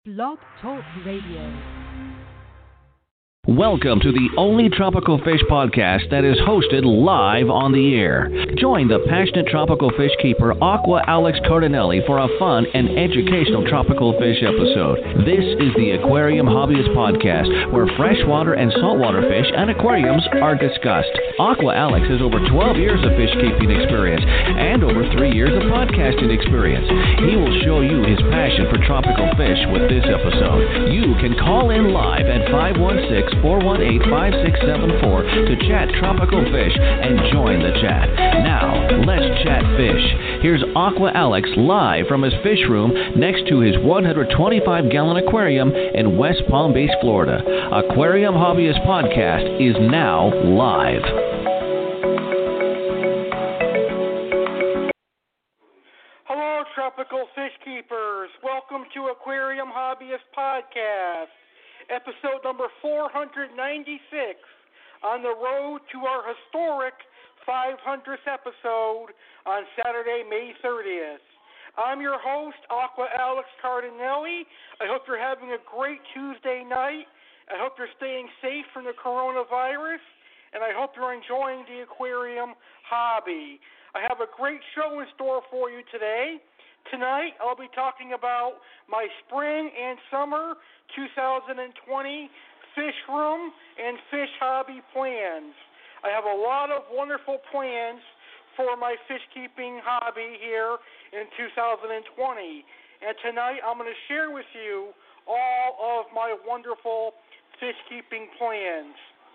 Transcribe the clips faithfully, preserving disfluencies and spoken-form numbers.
Blog Talk Radio. Welcome to the only tropical fish podcast that is hosted live on the air. Join the passionate tropical fish keeper Aqua Alex Cardinelli for a fun and educational tropical fish episode. This is the Aquarium Hobbyist Podcast, where freshwater and saltwater fish and aquariums are discussed. Aqua Alex has over twelve years of fish keeping experience and over three years of podcasting experience. He will show you his passion for tropical fish with this episode. You can call in live at five one six, four one eight, five six seven four to chat tropical fish and join the chat. Now, let's chat fish. Here's Aqua Alex live from his fish room next to his one hundred twenty-five gallon aquarium in West Palm Beach, Florida. Aquarium Hobbyist Podcast is now live. Hello, tropical fish keepers. Welcome to Aquarium Hobbyist Podcast. Episode number four hundred ninety-six, on the road to our historic five hundredth episode on Saturday, May thirtieth. I'm your host, Aqua Alex Cardinelli. I hope you're having a great Tuesday night. I hope you're staying safe from the coronavirus, and I hope you're enjoying the aquarium hobby. I have a great show in store for you today. Tonight, I'll be talking about my spring and summer two thousand twenty fish room and fish hobby plans. I have a lot of wonderful plans for my fish keeping hobby here in two thousand twenty. And tonight, I'm going to share with you all of my wonderful fish keeping plans.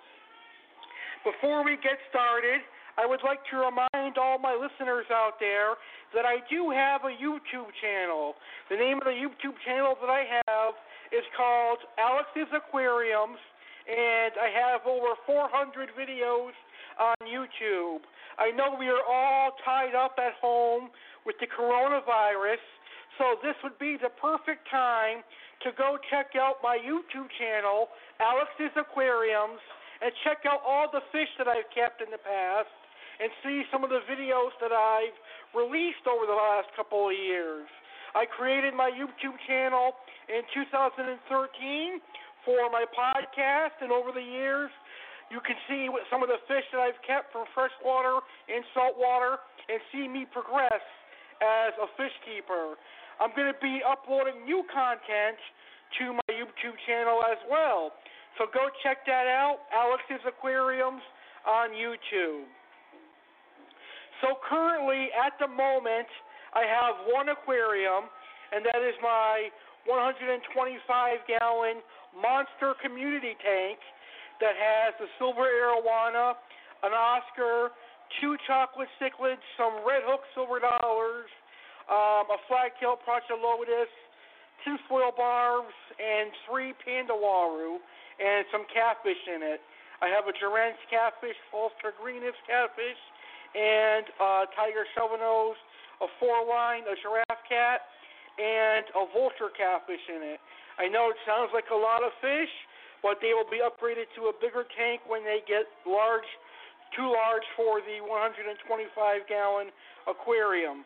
Before we get started, I would like to remind all my listeners out there that I do have a YouTube channel. The name of the YouTube channel that I have is called Alex's Aquariums, and I have over four hundred videos on YouTube. I know we are all tied up at home with the coronavirus, so this would be the perfect time to go check out my YouTube channel, Alex's Aquariums, and check out all the fish that I've kept in the past, and see some of the videos that I've released over the last couple of years. I created my YouTube channel in two thousand thirteen for my podcast, and over the years, you can see what some of the fish that I've kept from freshwater and saltwater and see me progress as a fish keeper. I'm going to be uploading new content to my YouTube channel as well. So go check that out, Alex's Aquariums on YouTube. So currently, at the moment, I have one aquarium, and that is my one hundred twenty-five gallon monster community tank that has a silver arowana, an Oscar, two chocolate cichlids, some red hook silver dollars, um, a flagtail Procholotus, tinfoil barbs, and three panda waru, and some catfish in it. I have a Durant's catfish, Ulster Greenis catfish, and uh, tiger shovelnose, a four-line, a giraffe cat, and a vulture catfish in it. I know it sounds like a lot of fish, but they will be upgraded to a bigger tank when they get large, too large for the one hundred twenty-five gallon aquarium.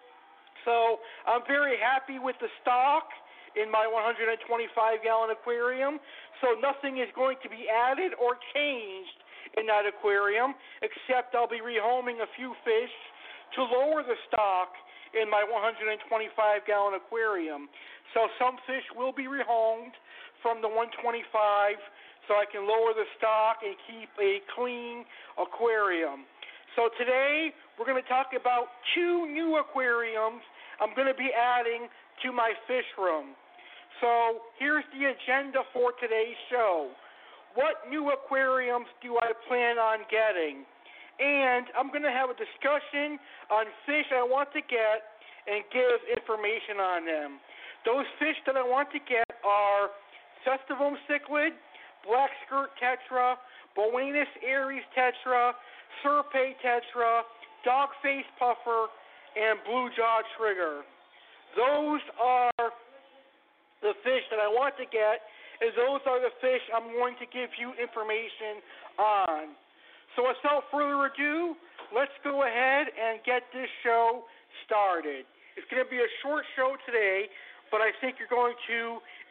So I'm very happy with the stock in my one hundred twenty-five gallon aquarium, so nothing is going to be added or changed in that aquarium, except I'll be rehoming a few fish to lower the stock in my one hundred twenty-five gallon aquarium. So some fish will be rehomed from the one twenty-five so I can lower the stock and keep a clean aquarium. So today we're going to talk about two new aquariums I'm going to be adding to my fish room. So here's the agenda for today's show. What new aquariums do I plan on getting? And I'm going to have a discussion on fish I want to get and give information on them. Those fish that I want to get are Festivum cichlid, black skirt tetra, Boenus aries tetra, Serpe tetra, dogface puffer, and blue jaw trigger. Those are the fish that I want to get, and those are the fish I'm going to give you information on. So without further ado, let's go ahead and get this show started. It's going to be a short show today, but I think you're going to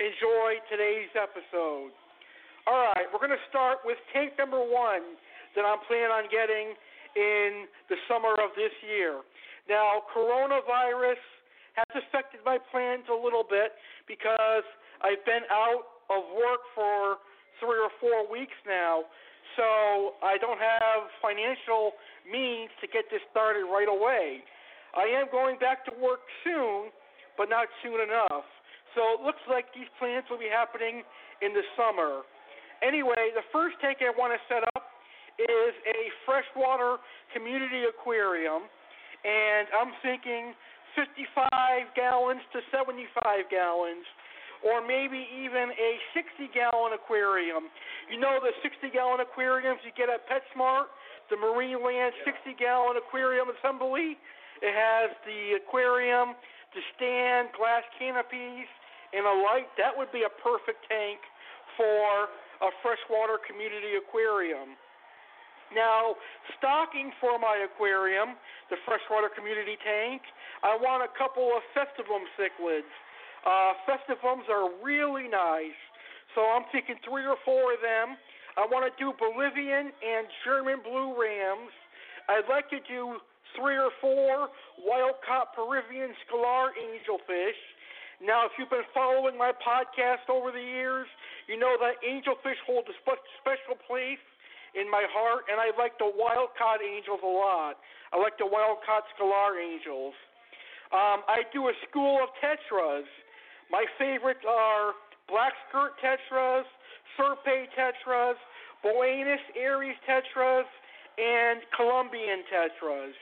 enjoy today's episode. All right, we're going to start with tank number one that I'm planning on getting in the summer of this year. Now, coronavirus has affected my plans a little bit because I've been out of work for three or four weeks now, so I don't have financial means to get this started right away. I am going back to work soon, but not soon enough. So it looks like these plans will be happening in the summer. Anyway, the first tank I want to set up is a freshwater community aquarium, and I'm thinking fifty-five gallons to seventy-five gallons, or maybe even a sixty-gallon aquarium. You know the sixty-gallon aquariums you get at PetSmart, the Marineland sixty-gallon aquarium assembly? It has the aquarium, the stand, glass canopies, and a light. That would be a perfect tank for a freshwater community aquarium. Now, stocking for my aquarium, the freshwater community tank, I want a couple of festivum cichlids. Uh, festivums are really nice, so I'm thinking three or four of them. I want to do Bolivian and German blue rams. I'd like to do three or four wild-caught Peruvian scalar angelfish. Now, if you've been following my podcast over the years, you know that angelfish hold a spe- special place in my heart, and I like the wild-caught angels a lot. I like the wild-caught scalar angels. Um, I do a school of tetras. My favorites are black skirt tetras, serpe tetras, Boenis aries tetras, and Colombian tetras.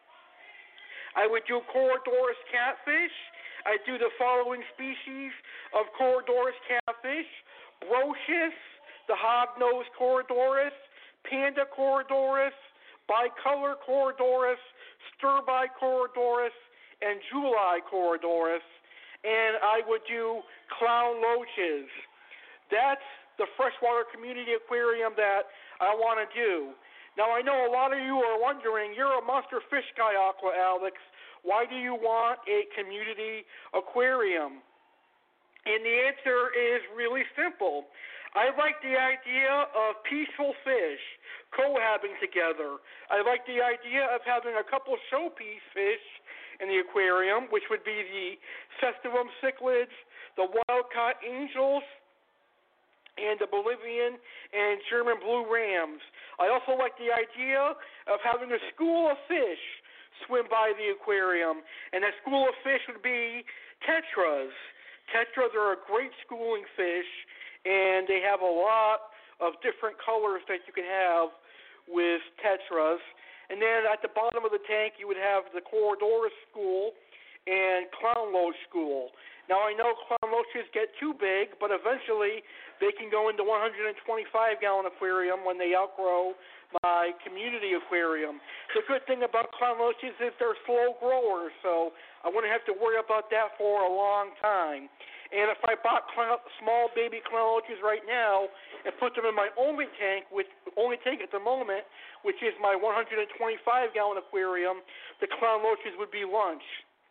I would do Corydoras catfish. I do the following species of Corydoras catfish: Brocius, the hog-nosed Corydoras, Panda Corydoras, Bicolor Corydoras, Sturbi Corydoras, and Julii Corydoras. And I would do clown loaches. That's the freshwater community aquarium that I want to do. Now, I know a lot of you are wondering, you're a monster fish guy, Aqua Alex. Why do you want a community aquarium? And the answer is really simple. I like the idea of peaceful fish cohabiting together. I like the idea of having a couple showpiece fish in the aquarium, which would be the festivum cichlids, the wild-caught angels, and the Bolivian and German blue rams. I also like the idea of having a school of fish swim by the aquarium, and that school of fish would be tetras. Tetras are a great schooling fish, and they have a lot of different colors that you can have with tetras. And then at the bottom of the tank, you would have the Corydoras school and clown loach school. Now, I know clown loaches get too big, but eventually they can go into one hundred twenty-five gallon aquarium when they outgrow my community aquarium. The good thing about clown loaches is they're slow growers, so I wouldn't have to worry about that for a long time. And if I bought clown, small baby clown loaches right now and put them in my only tank, which only tank at the moment, which is my one hundred twenty-five gallon aquarium, the clown loaches would be lunch.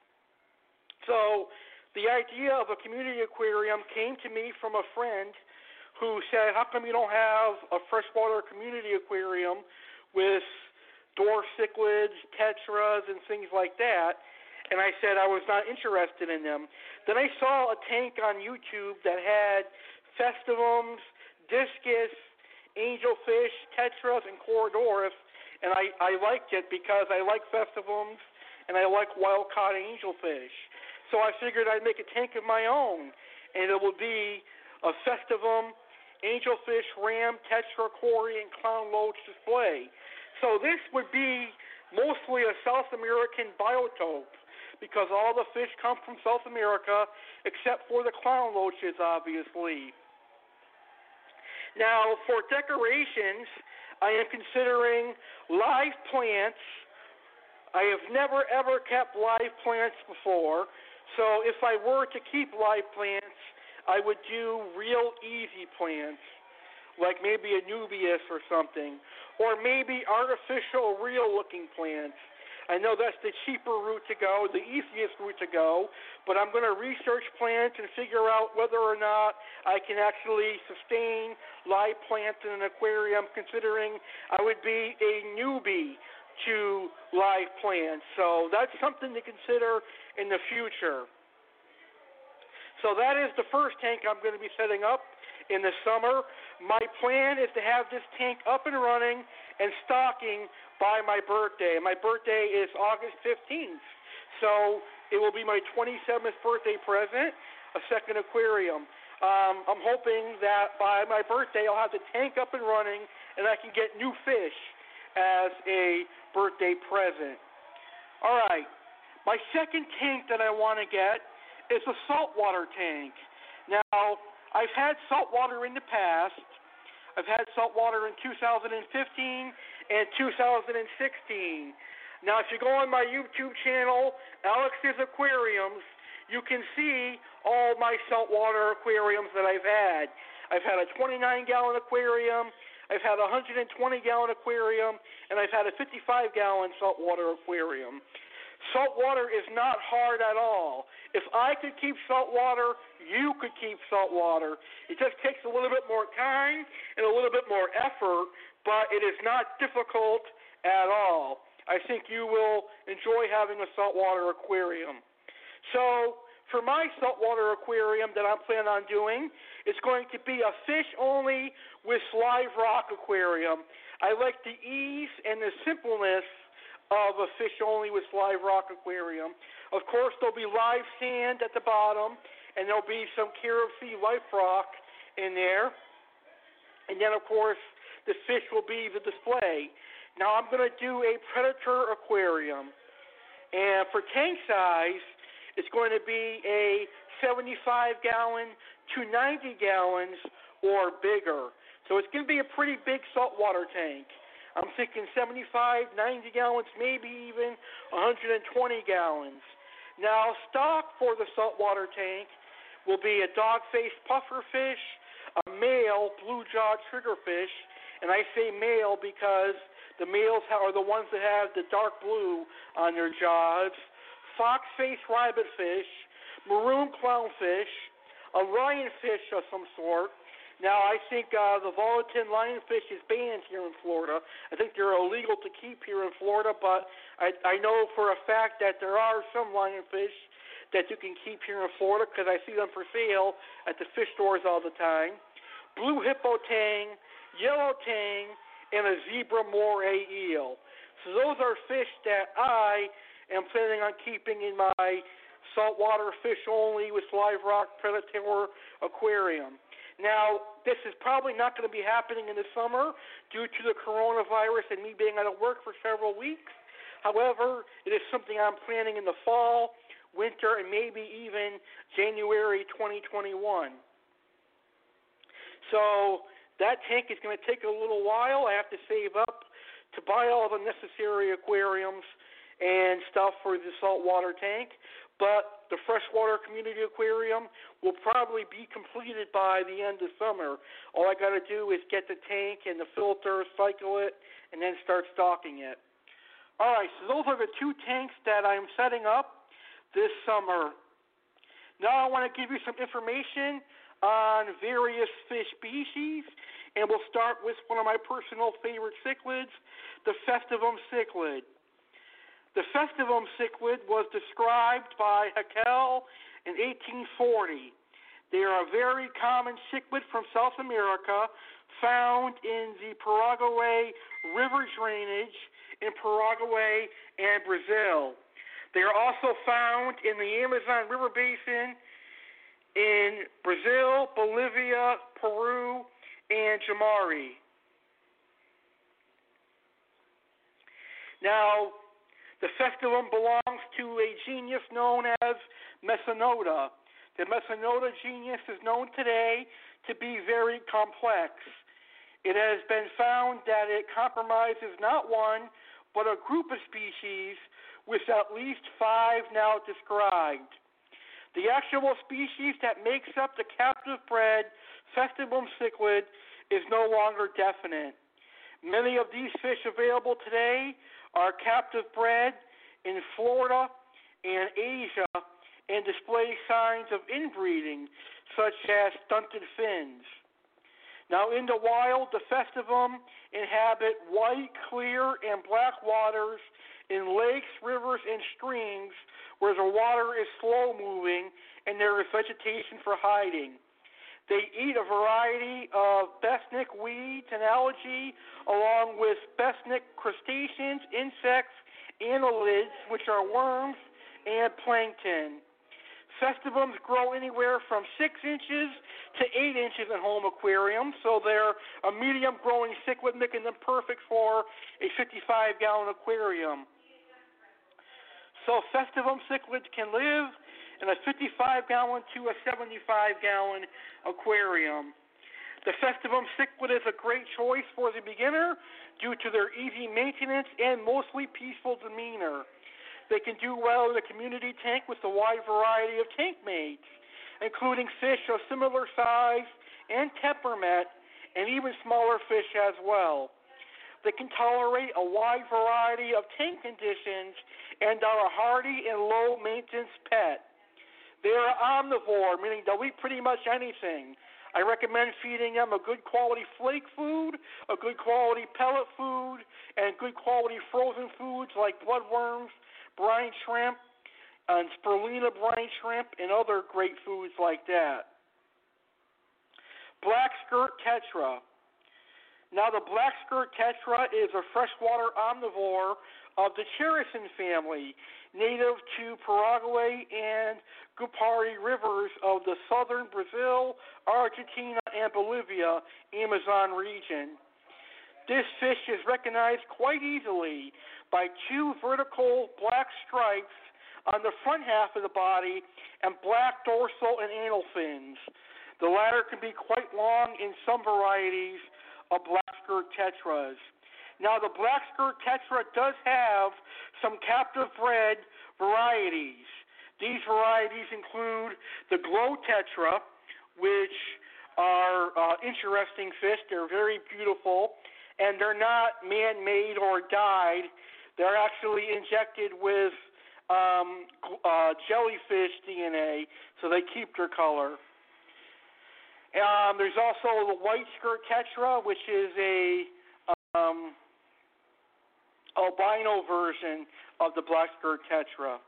So the idea of a community aquarium came to me from a friend who said, how come you don't have a freshwater community aquarium with dwarf cichlids, tetras, and things like that? And I said I was not interested in them. Then I saw a tank on YouTube that had festivums, discus, angelfish, tetras, and Corydoras, and I, I liked it because I like festivums and I like wild-caught angelfish. So I figured I'd make a tank of my own, and it will be a festivum, angelfish, ram, tetra, cory, and clown loach display. So this would be mostly a South American biotope because all the fish come from South America except for the clown loaches, obviously. Now, for decorations, I am considering live plants. I have never, ever kept live plants before, so if I were to keep live plants, I would do real easy plants, like maybe a Nubius or something, or maybe artificial real-looking plants. I know that's the cheaper route to go, the easiest route to go, but I'm going to research plants and figure out whether or not I can actually sustain live plants in an aquarium, considering I would be a newbie to live plants. So that's something to consider in the future. So that is the first tank I'm going to be setting up in the summer. My plan is to have this tank up and running and stocking by my birthday. My birthday is August fifteenth, so it will be my twenty-seventh birthday present, a second aquarium. Um, I'm hoping that by my birthday I'll have the tank up and running and I can get new fish as a birthday present. All right, my second tank that I want to get is a saltwater tank. Now, I've had saltwater in the past. I've had saltwater in two thousand fifteen and two thousand sixteen. Now, if you go on my YouTube channel, Alex's Aquariums, you can see all my saltwater aquariums that I've had. I've had a twenty-nine gallon aquarium, I've had a one hundred twenty gallon aquarium, and I've had a fifty-five gallon saltwater aquarium. Saltwater is not hard at all. If I could keep saltwater, you could keep saltwater. It just takes a little bit more time and a little bit more effort, but it is not difficult at all. I think you will enjoy having a saltwater aquarium. So for my saltwater aquarium that I'm planning on doing, it's going to be a fish-only with live rock aquarium. I like the ease and the simpleness of a fish-only with live rock aquarium. Of course, there'll be live sand at the bottom, and there'll be some Care of Sea life rock in there. And then, of course, the fish will be the display. Now, I'm going to do a predator aquarium. And for tank size, it's going to be a seventy-five gallon to ninety gallons or bigger. So it's going to be a pretty big saltwater tank. I'm thinking seventy-five, ninety gallons, maybe even one hundred twenty gallons. Now, stock for the saltwater tank will be a dog-faced pufferfish, a male blue-jawed triggerfish, and I say male because the males are the ones that have the dark blue on their jaws, fox-faced rabbitfish, maroon clownfish, a lionfish of some sort. Now, I think uh, the Volatin lionfish is banned here in Florida. I think they're illegal to keep here in Florida, but I, I know for a fact that there are some lionfish that you can keep here in Florida because I see them for sale at the fish stores all the time. Blue hippo tang, yellow tang, and a zebra moray eel. So those are fish that I am planning on keeping in my saltwater fish only with live rock predator aquarium. Now, this is probably not going to be happening in the summer due to the coronavirus and me being out of work for several weeks. However, it is something I'm planning in the fall, winter, and maybe even January twenty twenty-one. So that tank is going to take a little while. I have to save up to buy all the necessary aquariums and stuff for the saltwater tank. But the freshwater community aquarium will probably be completed by the end of summer. All I got to do is get the tank and the filter, cycle it, and then start stocking it. All right, so those are the two tanks that I'm setting up this summer. Now I want to give you some information on various fish species, and we'll start with one of my personal favorite cichlids, the Festivum cichlid. The Festivum cichlid was described by Haeckel in eighteen forty. They are a very common cichlid from South America, found in the Paraguay River drainage in Paraguay and Brazil. They are also found in the Amazon River basin in Brazil, Bolivia, Peru, and Jamari. Now, the Festivum belongs to a genus known as Mesonota. The Mesonota genus is known today to be very complex. It has been found that it compromises not one, but a group of species with at least five now described. The actual species that makes up the captive-bred Festivum cichlid is no longer definite. Many of these fish available today are captive bred in Florida and Asia and display signs of inbreeding, such as stunted fins. Now, in the wild, the festivum inhabit white, clear, and black waters in lakes, rivers, and streams where the water is slow-moving and there is vegetation for hiding. They eat a variety of bestnik weeds and algae, along with bestnik crustaceans, insects, annelids, which are worms, and plankton. Festivums grow anywhere from six inches to eight inches in home aquariums, so they're a medium-growing cichlid, making them perfect for a fifty-five gallon aquarium. So festivum cichlids can live in a fifty-five gallon to a seventy-five gallon aquarium. The festivum cichlid is a great choice for the beginner due to their easy maintenance and mostly peaceful demeanor. They can do well in a community tank with a wide variety of tank mates, including fish of similar size and temperament, and even smaller fish as well. They can tolerate a wide variety of tank conditions and are a hardy and low-maintenance pet. They are omnivore, meaning they'll eat pretty much anything. I recommend feeding them a good quality flake food, a good quality pellet food, and good quality frozen foods like bloodworms, brine shrimp, and spirulina brine shrimp, and other great foods like that. Black skirt tetra. Now, the black skirt tetra is a freshwater omnivore of the Charasin family, native to Paraguay and Gupari rivers of the southern Brazil, Argentina, and Bolivia Amazon region. This fish is recognized quite easily by two vertical black stripes on the front half of the body and black dorsal and anal fins. The latter can be quite long in some varieties of black skirt tetras. Now, the black skirt tetra does have some captive bred varieties. These varieties include the glow tetra, which are uh, interesting fish. They're very beautiful, and they're not man-made or dyed. They're actually injected with um, uh, jellyfish D N A, so they keep their color. Um, there's also the white skirt tetra, which is a um, albino version of the black skirt tetra.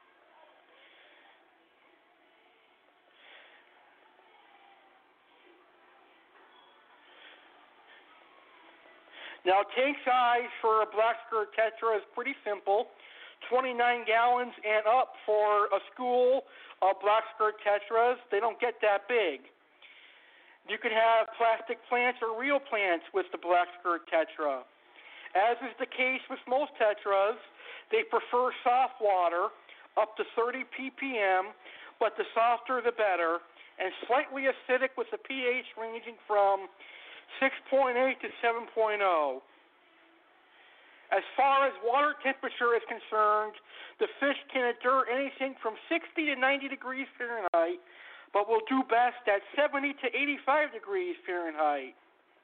Now, tank size for a black skirt tetra is pretty simple, twenty-nine gallons and up for a school of black skirt tetras. They don't get that big. You can have plastic plants or real plants with the black skirt tetra. As is the case with most tetras, they prefer soft water, up to thirty p p m, but the softer the better, and slightly acidic with a pH ranging from six point eight to seven point zero. As far as water temperature is concerned, the fish can endure anything from sixty to ninety degrees Fahrenheit, but will do best at seventy to eighty-five degrees Fahrenheit.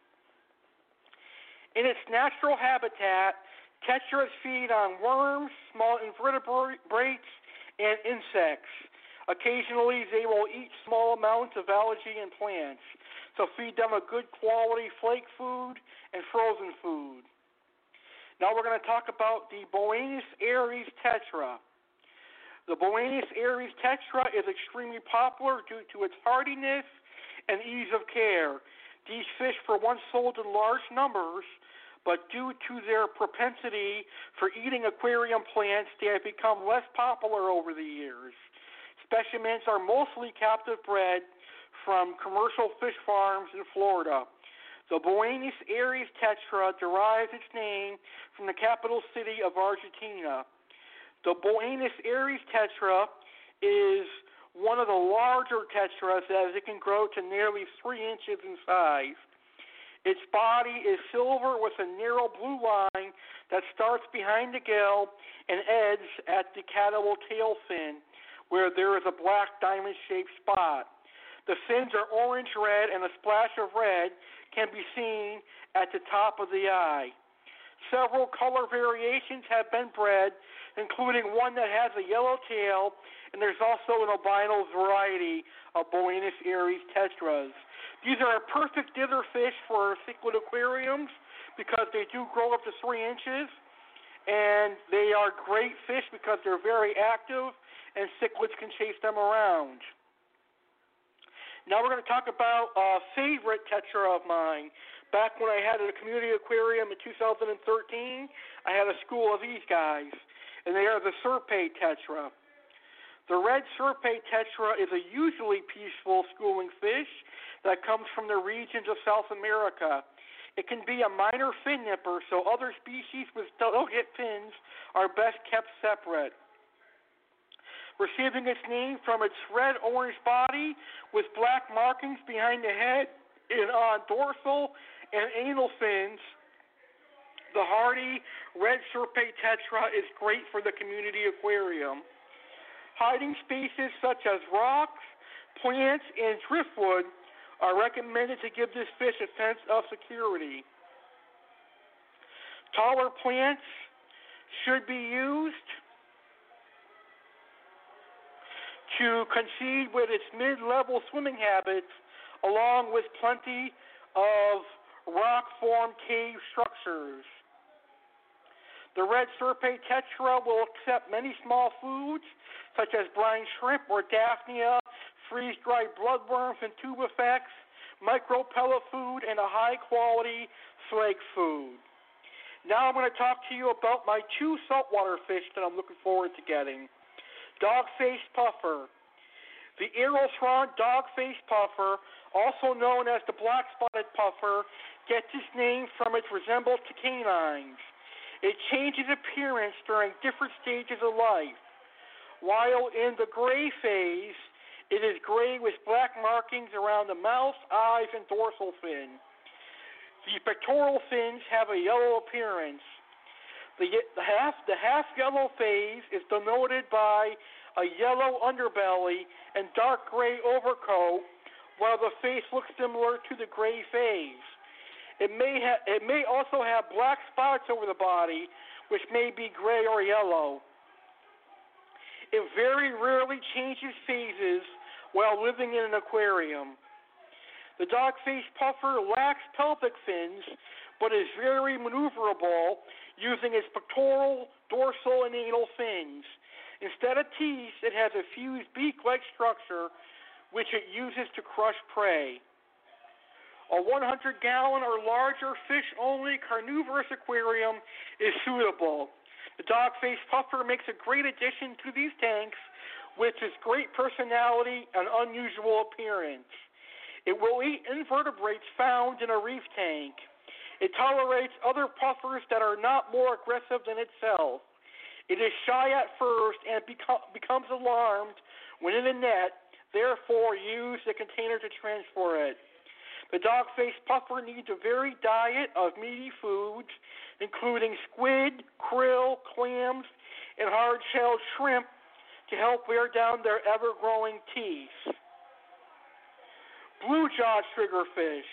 In its natural habitat, tetras feed on worms, small invertebrates, and insects. Occasionally, they will eat small amounts of algae and plants. So feed them a good quality flake food and frozen food. Now we're going to talk about the Boenis aries tetra. The Boenis aries tetra is extremely popular due to its hardiness and ease of care. These fish were once sold in large numbers, but due to their propensity for eating aquarium plants, they have become less popular over the years. Specimens are mostly captive bred from commercial fish farms in Florida. The Boenis aries tetra derives its name from the capital city of Argentina. The Boenis aries tetra is one of the larger tetras, as it can grow to nearly three inches in size. Its body is silver with a narrow blue line that starts behind the gill and ends at the caudal tail fin, where there is a black diamond-shaped spot. The fins are orange-red, and a splash of red can be seen at the top of the eye. Several color variations have been bred, including one that has a yellow tail, and there's also an albino variety of Buenos Aires tetras. These are a perfect dither fish for cichlid aquariums because they do grow up to three inches, and they are great fish because they're very active, and cichlids can chase them around. Now we're going to talk about a favorite tetra of mine. Back when I had a community aquarium in two thousand thirteen, I had a school of these guys, and they are the Serpae tetra. The red Serpae tetra is a usually peaceful schooling fish that comes from the regions of South America. It can be a minor fin nipper, so other species with delicate fins are best kept separate. Receiving its name from its red-orange body with black markings behind the head and on dorsal and anal fins, the hardy red Serpae tetra is great for the community aquarium. Hiding spaces such as rocks, plants, and driftwood are recommended to give this fish a sense of security. Taller plants should be used to concede with its mid-level swimming habits, along with plenty of rock-formed cave structures. The red Serpae tetra will accept many small foods, such as brine shrimp or Daphnia, freeze-dried bloodworms and tubifex, micro-pellet food, and a high-quality flake food. Now I'm going to talk to you about my two saltwater fish that I'm looking forward to getting. Dog-faced puffer. The Aerothron dog-faced puffer, also known as the black-spotted puffer, gets its name from its resemblance to canines. It changes appearance during different stages of life. While in the gray phase, it is gray with black markings around the mouth, eyes, and dorsal fin. The pectoral fins have a yellow appearance. The, the, half, the half-yellow phase is denoted by a yellow underbelly and dark gray overcoat, while the face looks similar to the gray phase. It may, ha- it may also have black spots over the body, which may be gray or yellow. It very rarely changes phases while living in an aquarium. The dog-faced puffer lacks pelvic fins, but is very maneuverable using its pectoral, dorsal, and anal fins. Instead of teeth, it has a fused beak-like structure, which it uses to crush prey. A one hundred gallon or larger fish-only carnivorous aquarium is suitable. The dog-faced puffer makes a great addition to these tanks with its great personality and unusual appearance. It will eat invertebrates found in a reef tank. It tolerates other puffers that are not more aggressive than itself. It is shy at first and beco- becomes alarmed when in a net, therefore use the container to transfer it. The dog-faced puffer needs a varied diet of meaty foods, including squid, krill, clams, and hard-shelled shrimp to help wear down their ever-growing teeth. Blue-jawed triggerfish.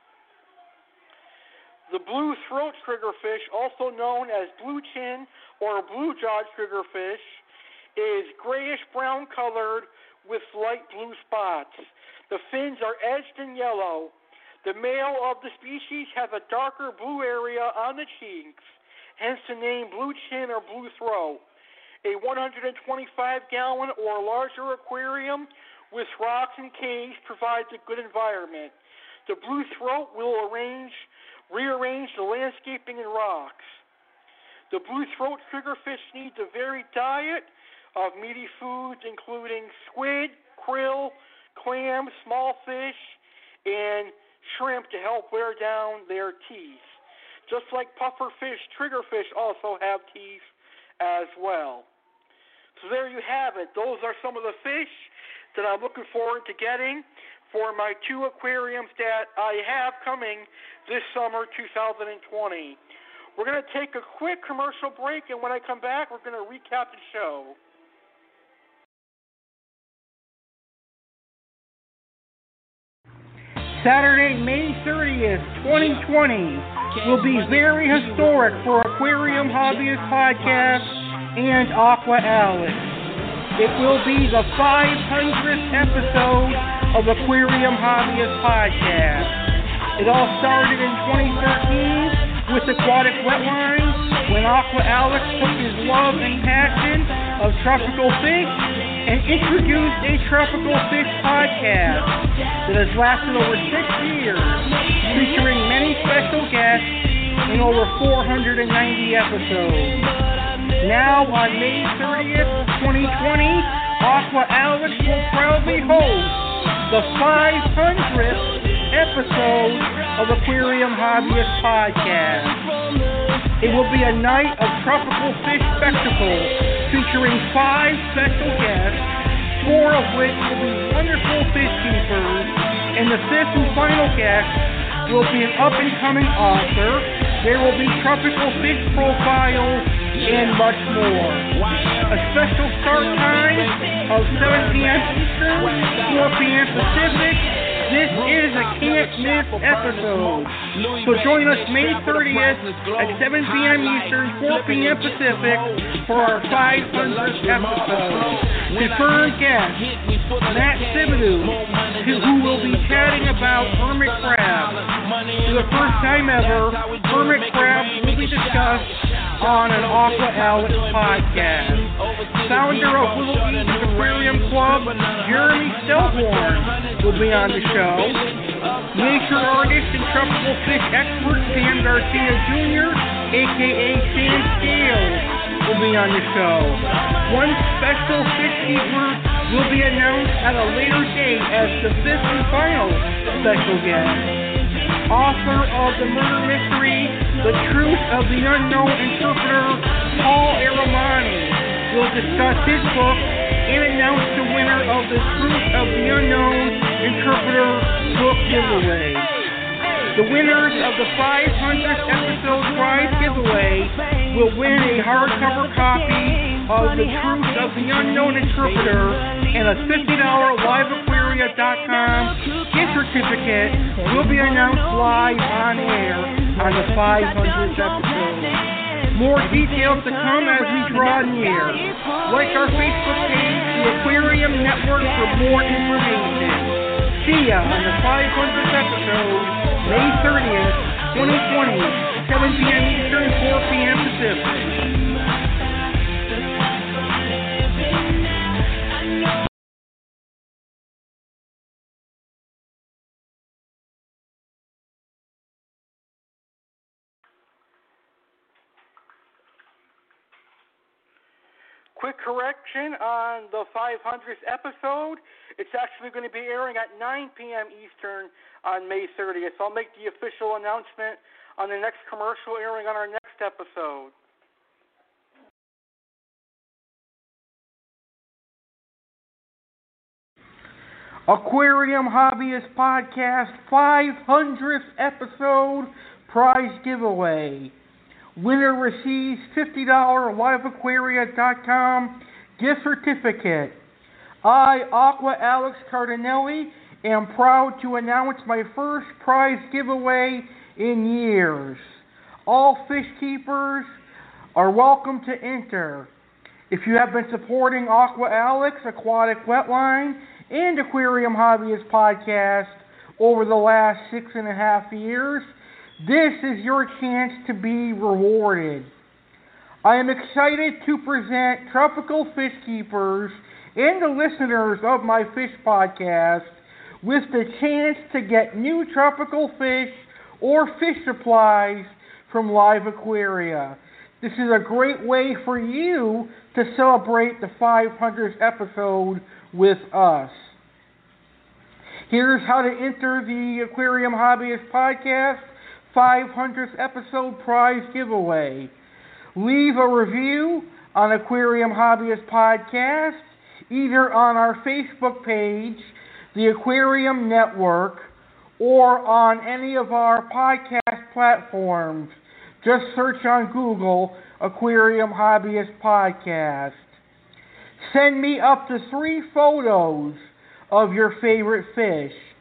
The blue throat triggerfish, also known as blue chin or blue-jawed triggerfish, is grayish-brown colored with light blue spots. The fins are edged in yellow. The male of the species has a darker blue area on the cheeks, hence the name blue chin or blue throat. A one hundred twenty-five gallon or larger aquarium with rocks and caves provides a good environment. The blue throat will arrange, rearrange the landscaping and rocks. The blue throat triggerfish needs a varied diet of meaty foods, including squid, krill, clams, small fish, and shrimp to help wear down their teeth. Just like pufferfish, triggerfish also have teeth as well. So there you have it. Those are some of the fish that I'm looking forward to getting for my two aquariums that I have coming this summer two thousand twenty. We're going to take a quick commercial break, and when I come back, we're going to recap the show. Saturday, May thirtieth, twenty twenty will be very historic for Aquarium Hobbyist Podcast and Aqua Alex. It will be the five hundredth episode of Aquarium Hobbyist Podcast. It all started in twenty thirteen with Aquatic Wetline when Aqua Alex took his love and passion of tropical fish and introduced a tropical fish podcast that has lasted over six years, featuring many special guests in over four hundred ninety episodes. Now on May thirtieth, twenty twenty, Aqua Alex will proudly host the five hundredth episode of Aquarium Hobbyist Podcast. It will be a night of tropical fish spectacle featuring five special guests, four of which will be wonderful fish keepers, and the fifth and final guest will be an up-and-coming author. There will be tropical fish profiles and much more. A special start time of seven p.m. Eastern, four p.m. Pacific. This is a can't miss episode. So join us May thirtieth at seven p.m. Eastern, four p.m. Pacific for our five hundredth episode. Confirmed guest, Matt Thibodeau, who will be chatting about hermit crabs. For the first time ever, hermit crabs will be discussed on an Aqua Alex podcast. Founder of Little East Aquarium Club, Jeremy Stelhorn, will be on the show. Nature artist and tropical fish expert Sam Garcia Junior, aka Sam Scales, will be on the show. One special fish keeper will be announced at a later date as the fifth and final special guest. Author of the murder mystery, The Truth of the Unknown Interpreter, Paul Aramani, will discuss his book and announce the winner of the Truth of the Unknown Interpreter book giveaway. The winners of the five hundredth episode prize giveaway will win a hardcover copy of The Truth of the Unknown Interpreter and a fifty dollars live aquaria dot com gift certificate will be announced live on air on the five hundredth episode. More details to come as we draw near. Like our Facebook page, the Aquarium Network, for more information. See ya on the five hundredth episode, May thirtieth, twenty twenty, seven p.m. Eastern, four p.m. Pacific. Quick correction on the five hundredth episode. It's actually going to be airing at nine p.m. Eastern on May thirtieth. I'll make the official announcement on the next commercial airing on our next episode. Aquarium Hobbyist Podcast five hundredth episode prize giveaway. Winner receives fifty dollars live aquaria dot com gift certificate. I, Aqua Alex Cardinelli, am proud to announce my first prize giveaway in years. All fish keepers are welcome to enter. If you have been supporting Aqua Alex, Aquatic Wetline, and Aquarium Hobbyist Podcast over the last six and a half years, this is your chance to be rewarded. I am excited to present tropical fish keepers and the listeners of my fish podcast with the chance to get new tropical fish or fish supplies from Live Aquaria. This is a great way for you to celebrate the five hundredth episode with us. Here's how to enter the Aquarium Hobbyist Podcast five hundredth episode prize giveaway. Leave a review on Aquarium Hobbyist Podcast, either on our Facebook page, the Aquarium Network, or on any of our podcast platforms. Just search on Google Aquarium Hobbyist Podcast. Send me up to three photos of your favorite fish.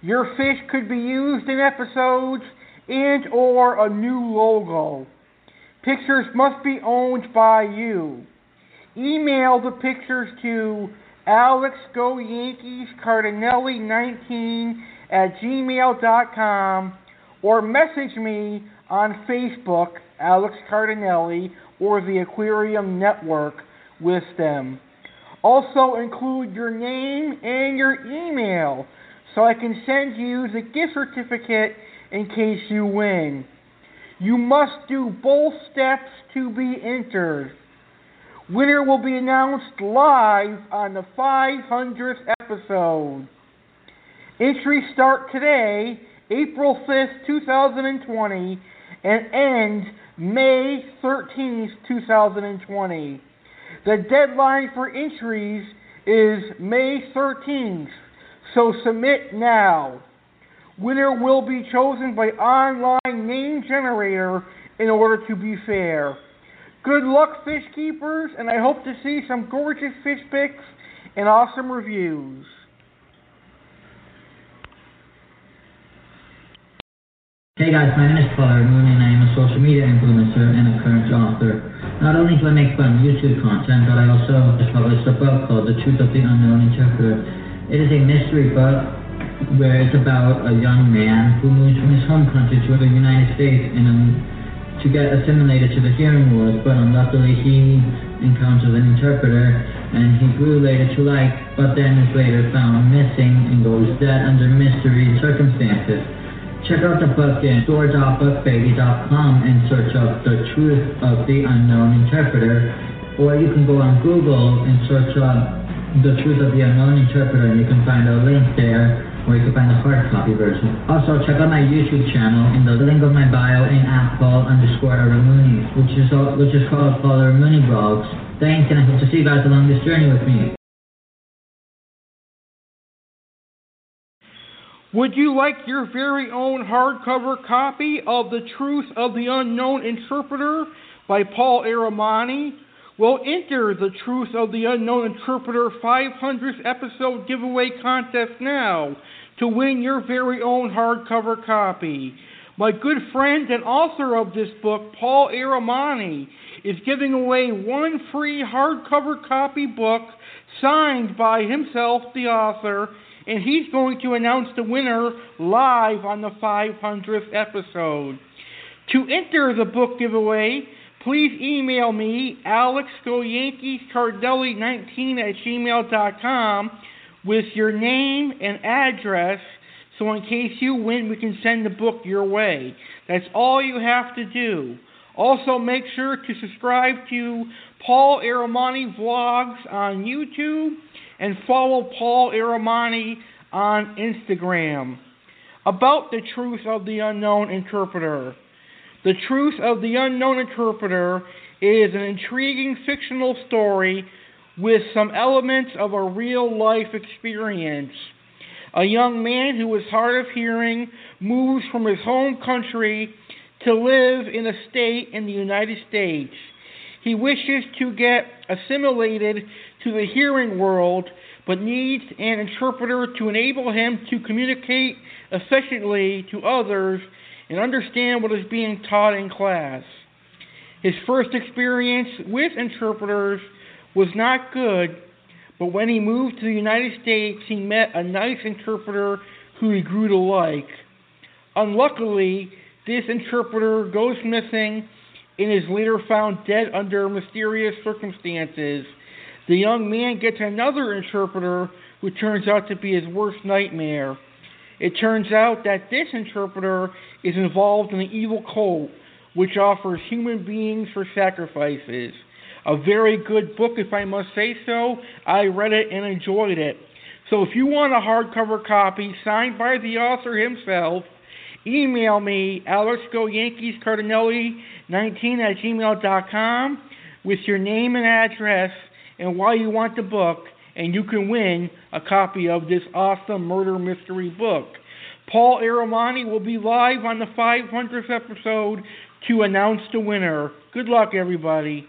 Your fish could be used in episodes and or a new logo. Pictures must be owned by you. Email the pictures to alexgoyankiescardinelli nineteen at gmail dot com or message me on Facebook, Alex Cardinelli, or the Aquarium Network with them. Also include your name and your email so I can send you the gift certificate in case you win. You must do both steps to be entered. Winner will be announced live on the five hundredth episode. Entries start today, April fifth, twenty twenty, and end May thirteenth, twenty twenty. The deadline for entries is May thirteenth, so submit now. Winner will be chosen by online name generator in order to be fair. Good luck, fish keepers, and I hope to see some gorgeous fish pics and awesome reviews. Hey guys, my name is Paul Moon and I am a social media influencer and a current author. Not only do I make fun YouTube content, but I also just published a book called The Truth of the Unknown Interpreter. It is a mystery book where it's about a young man who moves from his home country to the United States and um, to get assimilated to the hearing world, but unluckily he encounters an interpreter and he grew later to like, but then is later found missing and goes dead under mystery circumstances. Check out the book at store dot book baby dot com and search up The Truth of the Unknown Interpreter, or you can go on Google and search up The Truth of the Unknown Interpreter and you can find a link there, or you can find the hard copy version. Also, check out my YouTube channel in the link of my bio in at Paul underscore Aramuni, which is which is called Paul Aramuni Vlogs. Thanks, and I hope to see you guys along this journey with me. Would you like your very own hardcover copy of The Truth of the Unknown Interpreter by Paul Aramani? Well, enter The Truth of the Unknown Interpreter five hundredth episode giveaway contest now to win your very own hardcover copy. My good friend and author of this book, Paul Aramani, is giving away one free hardcover copy book signed by himself, the author, and he's going to announce the winner live on the five hundredth episode. To enter the book giveaway, please email me, alexgoyankiescardinelli nineteen at gmail dot com, with your name and address, so in case you win, we can send the book your way. That's all you have to do. Also, make sure to subscribe to Paul Aramani Vlogs on YouTube and follow Paul Aramani on Instagram. About The Truth of the Unknown Interpreter. The Truth of the Unknown Interpreter is an intriguing fictional story with some elements of a real-life experience. A young man who is hard of hearing moves from his home country to live in a state in the United States. He wishes to get assimilated to the hearing world, but needs an interpreter to enable him to communicate efficiently to others and understand what is being taught in class. His first experience with interpreters was not good, but when he moved to the United States, he met a nice interpreter who he grew to like. Unluckily, this interpreter goes missing and is later found dead under mysterious circumstances. The young man gets another interpreter who turns out to be his worst nightmare. It turns out that this interpreter is involved in an evil cult which offers human beings for sacrifices. A very good book, if I must say so. I read it and enjoyed it. So if you want a hardcover copy signed by the author himself, email me, alexgoyankiescardinelli nineteen at gmail dot com, with your name and address and why you want the book, and you can win a copy of this awesome murder mystery book. Paul Aramani will be live on the five hundredth episode to announce the winner. Good luck, everybody.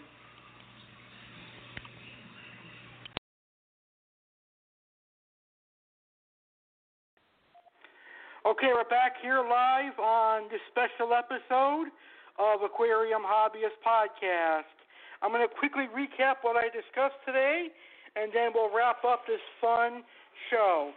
back here live on this special episode of Aquarium Hobbyist Podcast. I'm going to quickly recap what I discussed today, and then we'll wrap up this fun show.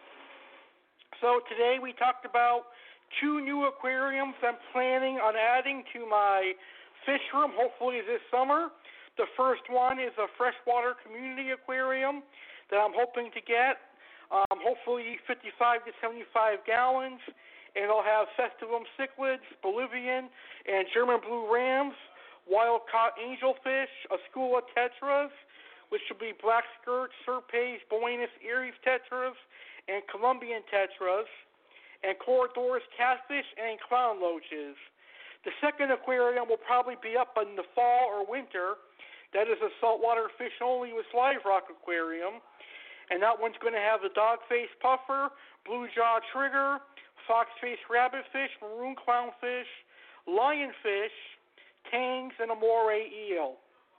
So today we talked about two new aquariums I'm planning on adding to my fish room, hopefully this summer. The first one is a freshwater community aquarium that I'm hoping to get, um, hopefully fifty-five to seventy-five gallons, and it'll have festivum cichlids, Bolivian, and German blue rams, wild-caught angelfish, a school of tetras, which will be black skirt, Serpes, Buenos Aires tetras, and Colombian tetras, and Corydoras catfish and clown loaches. The second aquarium will probably be up in the fall or winter. That is a saltwater fish-only with live rock aquarium. And that one's going to have the dogface puffer, blue jaw trigger, fox-face rabbitfish, maroon clownfish, lionfish, tangs, and a moray eel.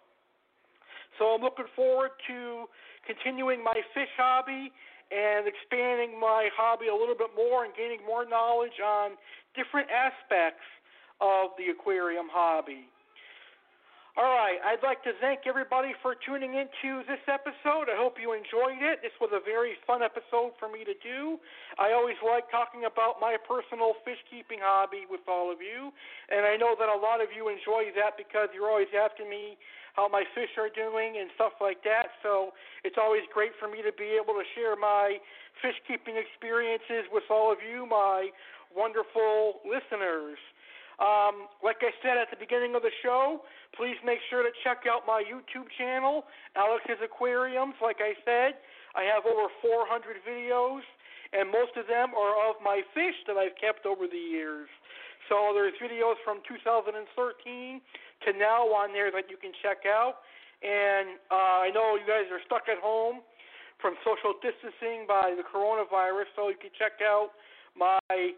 So I'm looking forward to continuing my fish hobby and expanding my hobby a little bit more and gaining more knowledge on different aspects of the aquarium hobby. All right, I'd like to thank everybody for tuning into this episode. I hope you enjoyed it. This was a very fun episode for me to do. I always like talking about my personal fish-keeping hobby with all of you, and I know that a lot of you enjoy that because you're always asking me how my fish are doing and stuff like that, so it's always great for me to be able to share my fish-keeping experiences with all of you, my wonderful listeners. Um, like I said at the beginning of the show, please make sure to check out my YouTube channel, Alex's Aquariums. Like I said, I have over four hundred videos, and most of them are of my fish that I've kept over the years. So there's videos from two thousand thirteen to now on there that you can check out. And uh, I know you guys are stuck at home from social distancing by the coronavirus, so you can check out my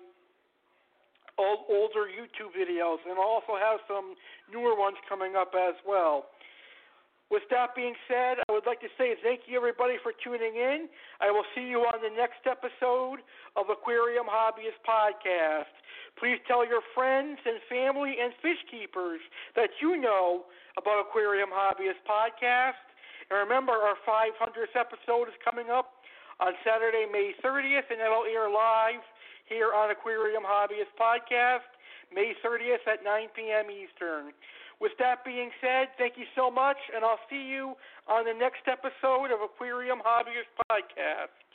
old, older YouTube videos, and I'll also have some newer ones coming up as well. With that being said, I would like to say thank you, everybody, for tuning in. I will see you on the next episode of Aquarium Hobbyist Podcast. Please tell your friends and family and fish keepers that you know about Aquarium Hobbyist Podcast. And remember, our five hundredth episode is coming up on Saturday, May thirtieth, and that'll air live here on Aquarium Hobbyist Podcast, May thirtieth at nine p.m. Eastern. With that being said, thank you so much, and I'll see you on the next episode of Aquarium Hobbyist Podcast.